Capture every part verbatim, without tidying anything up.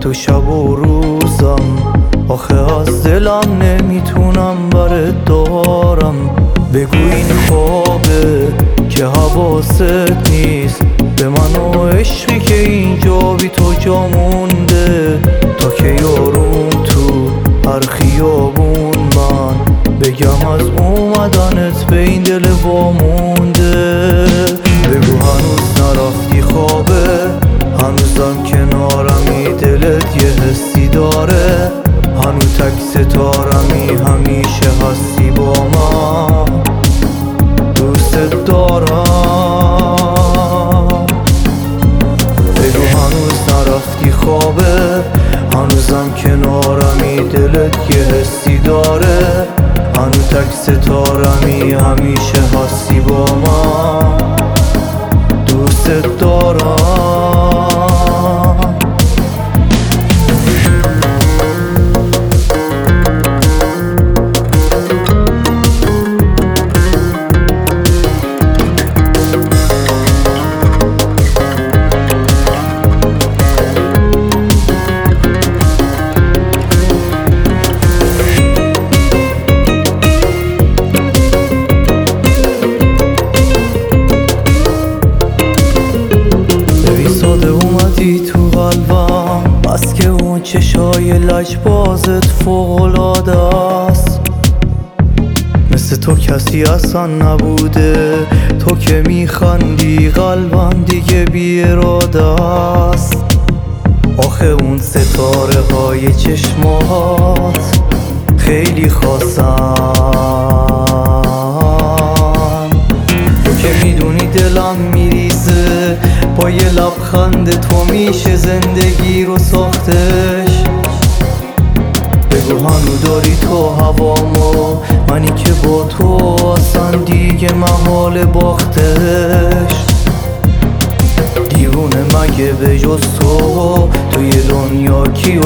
تو شب و روزم، آخه از دلم نمیتونم برات دارم. بگو این خوابه که حواست نیست به من و عشقی که اینجا بی تو جا مونده. تا که یارون تو هر خیابون من بگم از اومدنت به این دل وامونده. بگو هنوز نرفتی خوابه، هنوزم کنارمی، دلت یه حسی داره، هنوز تک ستارمی، همیشه هستی با من، دوست دارم. بگو هنوز نرفتی خوابه، هنوزم کنارمی، دلت یه حسی داره، هنوز تک ستارمی، همیشه هستی با من، دوست دارم. تو قلبم بس که اون چشای لجبازت فوق‌العاده است، مثل تو کسی اصلا نبوده. تو که میخندی قلبم دیگه بی اراده است. آخه اون ستاره های چشمات خیلی خاصن. تو که میدونی دلم میریزه با یه لبخند تو میشه زندگی رو ساختش. بگو هنو داری تو هوامو، منی که با تو اصلا دیگه محال باختش. دیوونه مگه به جز تو توی دنیا کیو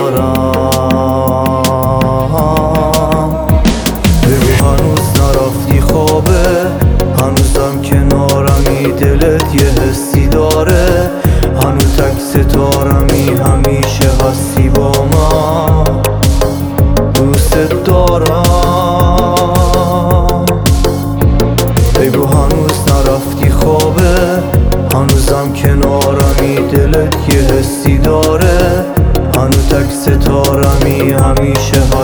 دارم. بگو هنوز نرفتی خوابه، هنوزم کنارمی، دلت یه حسی داره، هنوز تک ستارمی، همیشه هستی با من، دوست دارم. بگو هنوز نرفتی خوابه، هنوزم کنارمی، دلت یه حسی داره، هنوز تک ستارمی، همیشه هستی